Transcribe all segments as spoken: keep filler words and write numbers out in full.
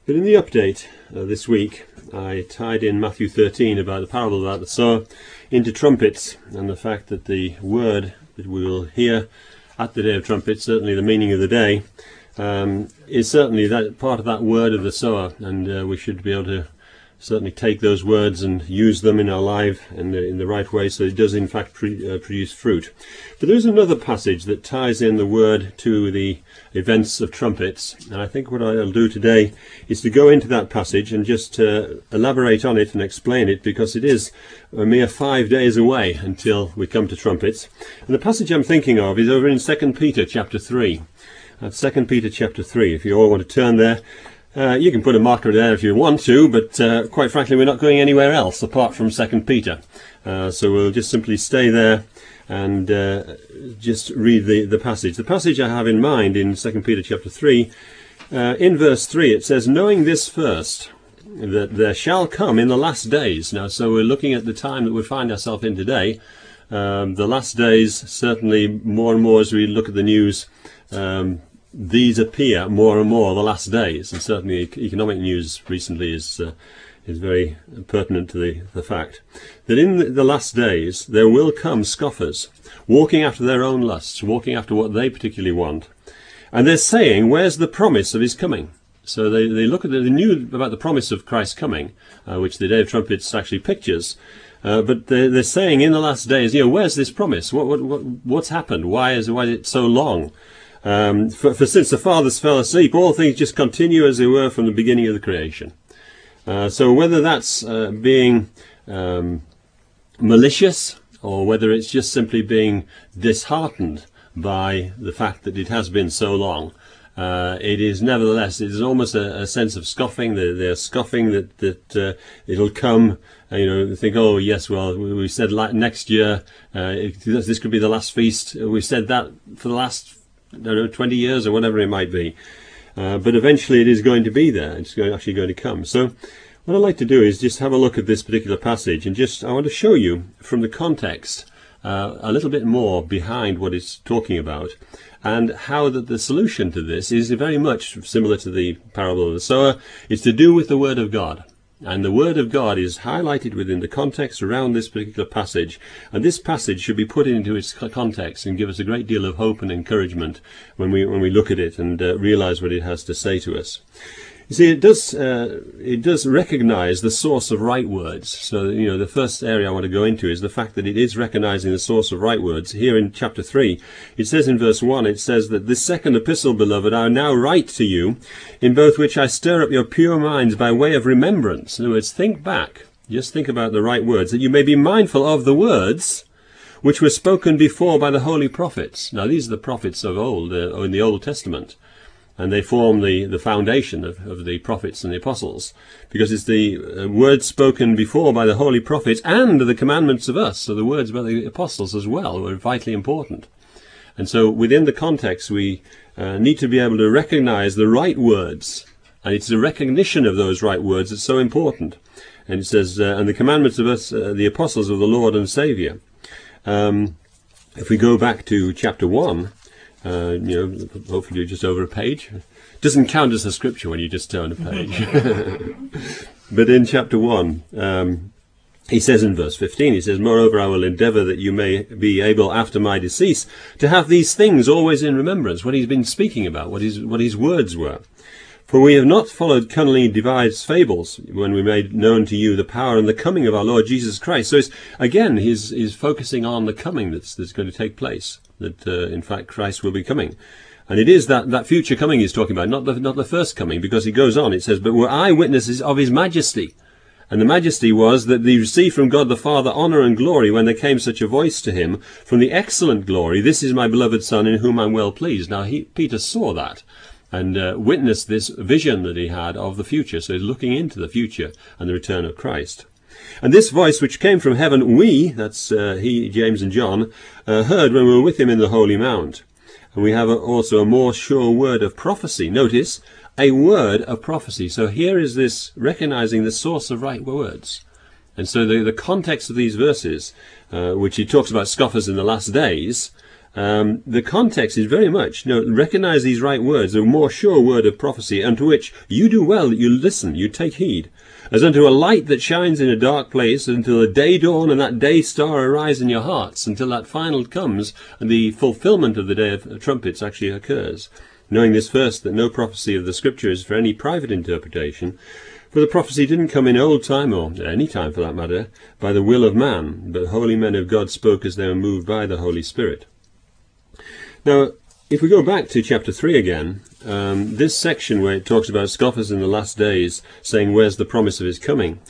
But in the update uh, this week, I tied in Matthew thirteen about the parable about the sower into trumpets, and the fact that the word that we will hear at the day of trumpets, certainly the meaning of the day, um, is certainly that part of that word of the sower, and uh, we should be able to certainly take those words and use them in our life and in the right way, so it does in fact pre- uh, produce fruit. But there is another passage that ties in the word to the events of trumpets, and I think what I'll do today is to go into that passage and just uh, elaborate on it and explain it, because it is a mere five days away until we come to trumpets. And the passage I'm thinking of is over in Second Peter chapter three. That's Second Peter chapter three. If you all want to turn there, Uh, you can put a marker there if you want to, but uh, quite frankly we're not going anywhere else apart from Second Peter. Uh, so we'll just simply stay there and uh, just read the, the passage. The passage I have in mind in Second Peter chapter three, uh, in verse three it says, "Knowing this first, that there shall come in the last days." Now, so we're looking at the time that we find ourselves in today. Um, the last days, certainly more and more as we look at the news, um, these appear more and more the last days, and certainly economic news recently is uh, is very pertinent to the, the fact that in the last days there will come scoffers, walking after their own lusts, walking after what they particularly want, and they're saying, "Where's the promise of his coming?" So they, they look at the, they knew about the promise of Christ's coming, uh, which the Day of Trumpets actually pictures, uh, but they're, they're saying in the last days, you know, where's this promise? What, what, what what's happened? Why is why is it so long? Um, for, for since the fathers fell asleep, all things just continue as they were from the beginning of the creation. Uh, so whether that's uh, being um, malicious, or whether it's just simply being disheartened by the fact that it has been so long, uh, it is nevertheless, it is almost a, a sense of scoffing. They're, they're scoffing that, that uh, it'll come. Uh, you know, they think, oh yes, well, we, we said like next year, uh, it, this could be the last feast. We said that for the last I don't know, twenty years or whatever it might be. Uh, but eventually it is going to be there. It's going, actually going to come. So what I'd like to do is just have a look at this particular passage, and just I want to show you from the context uh, a little bit more behind what it's talking about, and how that the solution to this is very much similar to the parable of the sower. It's to do with the Word of God. And the Word of God is highlighted within the context around this particular passage. And this passage should be put into its context and give us a great deal of hope and encouragement when we when we look at it and uh, realize what it has to say to us. You see, it does uh, it does recognize the source of right words. So, you know, the first area I want to go into is the fact that it is recognizing the source of right words. Here in chapter three, it says in verse one, it says that this second epistle, beloved, I now write to you, in both which I stir up your pure minds by way of remembrance. In other words, think back. Just think about the right words, that you may be mindful of the words which were spoken before by the holy prophets. Now, these are the prophets of old, uh, in the Old Testament. And they form the, the foundation of, of the prophets and the apostles, because it's the uh, words spoken before by the holy prophets and the commandments of us. So the words by the apostles as well were vitally important. And so within the context, we uh, need to be able to recognize the right words. And it's the recognition of those right words that's so important. And it says, uh, and the commandments of us, uh, the apostles of the Lord and Saviour. Um, if we go back to chapter one, Uh, you know, hopefully just over a page. Doesn't count as a scripture when you just turn a page. But in chapter one, um, he says in verse fifteen, he says, "Moreover, I will endeavour that you may be able after my decease to have these things always in remembrance," what he's been speaking about, what his, what his words were. "For we have not followed cunningly devised fables when we made known to you the power and the coming of our Lord Jesus Christ." So it's, again, he's, he's focusing on the coming that's, that's going to take place. That uh, in fact Christ will be coming, and it is that that future coming he's talking about, not the not the first coming, because he goes on. It says, "But were eyewitnesses of his majesty," and the majesty was that they received from God the Father honour and glory when there came such a voice to him from the excellent glory, "This is my beloved Son, in whom I'm well pleased." Now he, Peter saw that and uh, witnessed this vision that he had of the future. So he's looking into the future and the return of Christ. "And this voice which came from heaven, we," that's uh, he, James and John, uh, "heard when we were with him in the holy mount." And we have a, also a more sure word of prophecy. Notice, a word of prophecy. So here is this recognizing the source of right words. And so the, the context of these verses, uh, which he talks about scoffers in the last days, Um, the context is very much, you know, recognize these right words, a more sure word of prophecy, unto which you do well that you listen, you take heed, as unto a light that shines in a dark place, until the day dawn and that day star arise in your hearts, until that final comes and the fulfillment of the day of trumpets actually occurs. Knowing this first, that no prophecy of the Scripture is for any private interpretation, for the prophecy didn't come in old time, or any time for that matter, by the will of man, but holy men of God spoke as they were moved by the Holy Spirit. Now, if we go back to chapter three again, um, this section where it talks about scoffers in the last days, saying, where's the promise of his coming,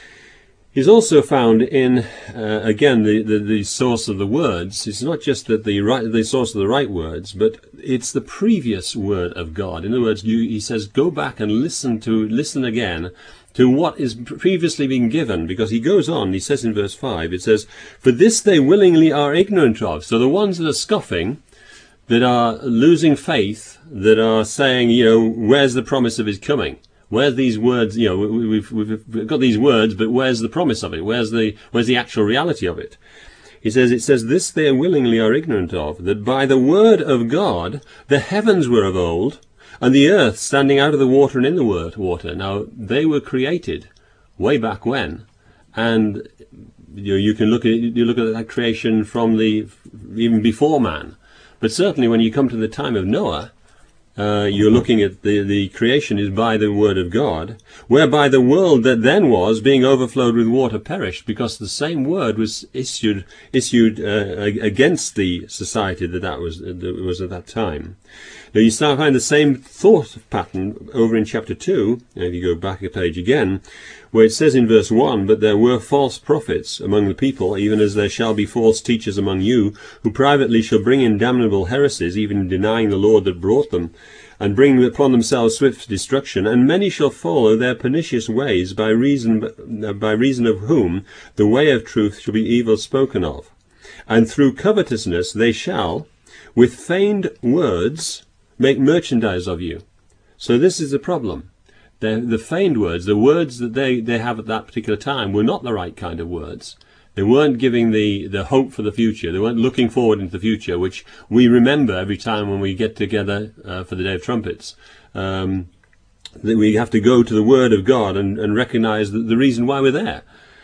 is also found in, uh, again, the, the, the source of the words. It's not just that the right, the source of the right words, but it's the previous word of God. In other words, you, he says, go back and listen to, listen again to what is previously been given, because he goes on, he says in verse five, it says, for this they willingly are ignorant of. So the ones that are scoffing, that are losing faith, that are saying, you know, where's the promise of his coming? Where's these words, you know, we've, we've got these words, but where's the promise of it? Where's the, where's the actual reality of it? He says, it says, this they willingly are ignorant of, that by the word of God the heavens were of old, and the earth standing out of the water and in the water. Now, they were created way back when, and you know, you can look at you look at that creation from the even before man. But certainly when you come to the time of Noah, Uh, you're looking at the, the creation is by the word of God, whereby the world that then was, being overflowed with water, perished, because the same word was issued issued uh, against the society that that was, that was at that time. Now you start find the same thought pattern over in chapter two, if you go back a page again, where it says in verse one, but there were false prophets among the people, even as there shall be false teachers among you, who privately shall bring in damnable heresies, even denying the Lord that brought them, and bring upon themselves swift destruction. And many shall follow their pernicious ways, by reason by reason of whom the way of truth shall be evil spoken of. And through covetousness they shall, with feigned words, make merchandise of you. So this is the problem. The, the feigned words, the words that they, they have at that particular time, were not the right kind of words. They weren't giving the, the hope for the future. They weren't looking forward into the future, which we remember every time when we get together uh, for the Day of Trumpets. Um, that we have to go to the Word of God and, and recognize the, the reason why we're there.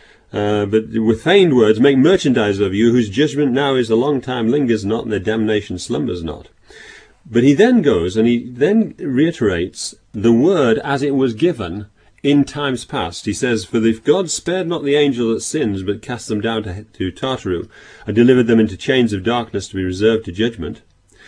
Uh, but with feigned words, make merchandise of you, whose judgment now is a long time lingers not, and their damnation slumbers not. But he then goes and he then reiterates the word as it was given in times past. He says, for if God spared not the angel that sins, but cast them down to, to Tartaru, and delivered them into chains of darkness to be reserved to judgment.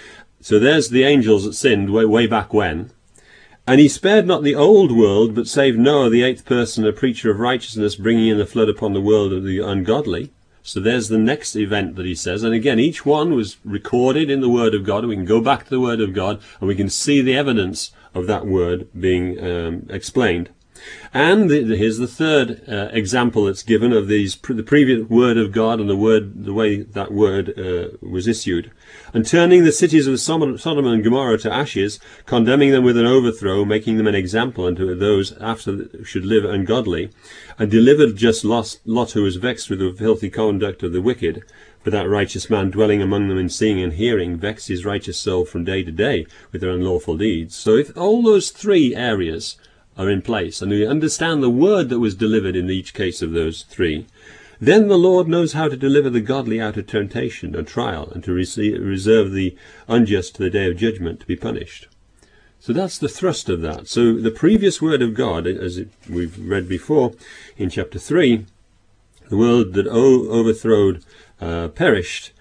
So there's the angels that sinned way, way back when. And he spared not the old world, but saved Noah, the eighth person, a preacher of righteousness, bringing in the flood upon the world of the ungodly. So there's the next event that he says. And again, each one was recorded in the Word of God. We can go back to the Word of God and we can see the evidence of that word being um, explained. And the, here's the third uh, example that's given of these the previous word of God and the word, the way that word uh, was issued. And turning the cities of Sodom and Gomorrah to ashes, condemning them with an overthrow, making them an example unto those after should live ungodly, and delivered just Lot, who was vexed with the filthy conduct of the wicked. For that righteous man dwelling among them in seeing and hearing vexed his righteous soul from day to day with their unlawful deeds. So if all those three areas are in place, and we understand the word that was delivered in each case of those three, then the Lord knows how to deliver the godly out of temptation and trial, and to receive, reserve the unjust to the day of judgment to be punished. So that's the thrust of that. So the previous word of God, as it, we've read before in chapter three, the world that o overthrowed uh, perished,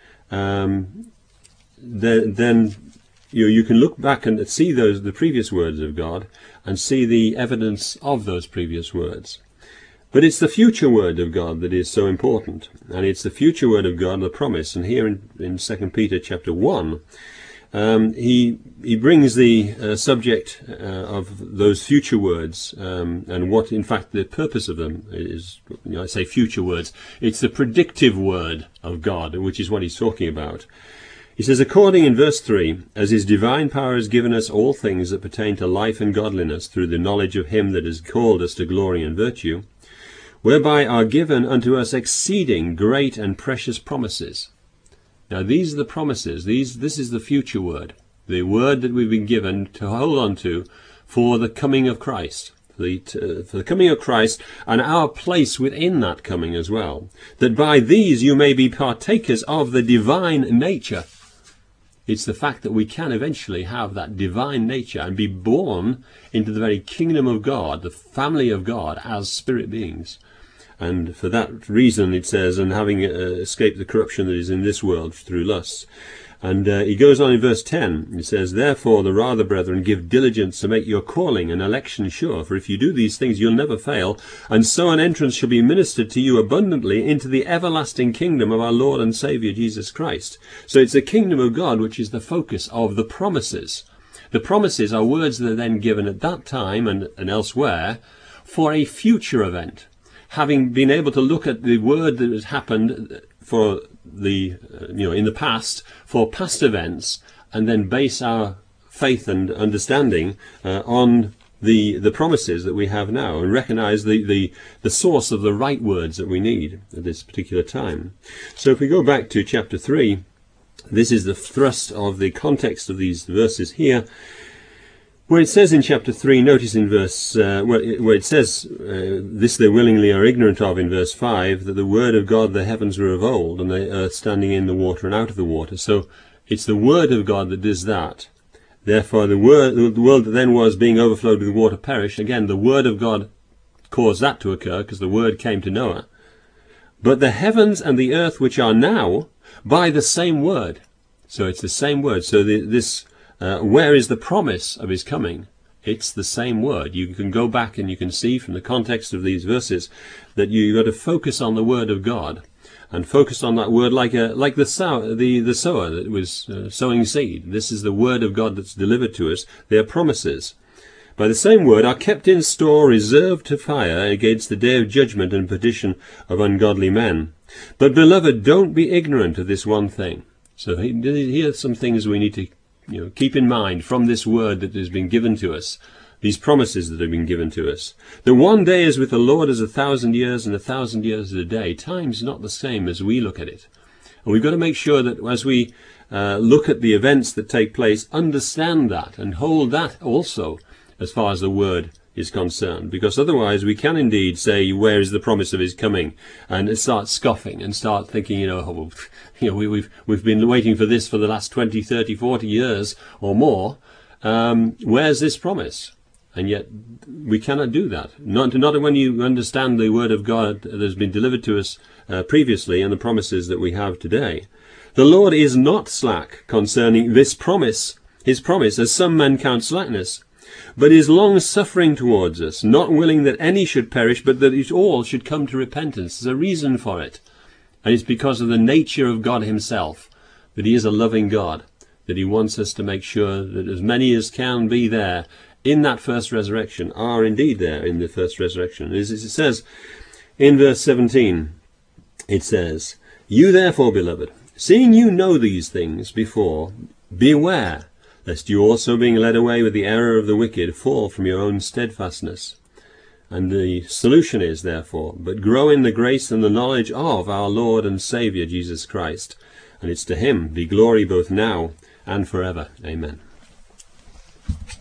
um, then, then you, you can look back and see those the previous words of God and see the evidence of those previous words. But it's the future word of God that is so important, and it's the future word of God, the promise. And here in, in Second Peter chapter one, um, he he brings the uh, subject uh, of those future words um, and what, in fact, the purpose of them is. You know, I say future words. It's the predictive word of God, which is what he's talking about. He says, according in verse three, as his divine power has given us all things that pertain to life and godliness through the knowledge of him that has called us to glory and virtue, whereby are given unto us exceeding great and precious promises. Now these are the promises. These, this is the future word, the word that we've been given to hold on to for the coming of Christ. The, uh, for the coming of Christ and our place within that coming as well, that by these you may be partakers of the divine nature. It's the fact that we can eventually have that divine nature and be born into the very kingdom of God, the family of God, as spirit beings. And for that reason it says, and having uh, escaped the corruption that is in this world through lusts. And uh, he goes on in verse ten, he says, therefore the rather, brethren, give diligence to make your calling and election sure, for if you do these things you'll never fail, and so an entrance shall be ministered to you abundantly into the everlasting kingdom of our Lord and Saviour Jesus Christ. So it's the kingdom of God which is the focus of the promises. The promises are words that are then given at that time and, and elsewhere for a future event. Having been able to look at the word that has happened for the uh, you know in the past, for past events, and then base our faith and understanding uh, on the the promises that we have now, and recognize the, the the source of the right words that we need at this particular time. So if we go back to chapter three, this is the thrust of the context of these verses here, where it says in chapter three, notice in verse, uh, where, it, where it says, uh, this they willingly are ignorant of in verse five, that the word of God, the heavens were of old, and the earth standing in the water and out of the water. So it's the word of God that does that. Therefore the, word, the world that then was being overflowed with water perished. Again, the word of God caused that to occur, because the word came to Noah. But the heavens and the earth which are now, by the same word. So it's the same word. So the, this... Uh, where is the promise of his coming? It's the same word. You can go back and you can see from the context of these verses that you've got to focus on the word of God, and focus on that word like a like the sow, the the sower that was uh, sowing seed. This is the word of God that's delivered to us. They are promises. By the same word are kept in store, reserved to fire against the day of judgment and perdition of ungodly men. But beloved, don't be ignorant of this one thing. So here are some things we need to You know, keep in mind from this word that has been given to us, these promises that have been given to us, that one day is with the Lord as a thousand years, and a thousand years as a day. Time's not the same as we look at it. And we've got to make sure that as we uh, look at the events that take place, understand that and hold that also as far as the word is concerned, because otherwise we can indeed say, where is the promise of his coming, and start scoffing and start thinking, you know, oh, well, you know we, we've we've been waiting for this for the last twenty, thirty, forty years or more. Um, where's this promise? And yet we cannot do that. Not, not when you understand the word of God that has been delivered to us uh, previously, and the promises that we have today. The Lord is not slack concerning this promise, his promise, as some men count slackness, but is long-suffering towards us, not willing that any should perish, but that it all should come to repentance. There's a reason for it. And it's because of the nature of God himself, that he is a loving God, that he wants us to make sure that as many as can be there in that first resurrection are indeed there in the first resurrection. As it says in verse seventeen, it says, you therefore, beloved, seeing you know these things before, beware, lest you also, being led away with the error of the wicked, fall from your own steadfastness. And the solution is, therefore, but grow in the grace and the knowledge of our Lord and Saviour Jesus Christ. And it's to him be glory both now and forever. Amen.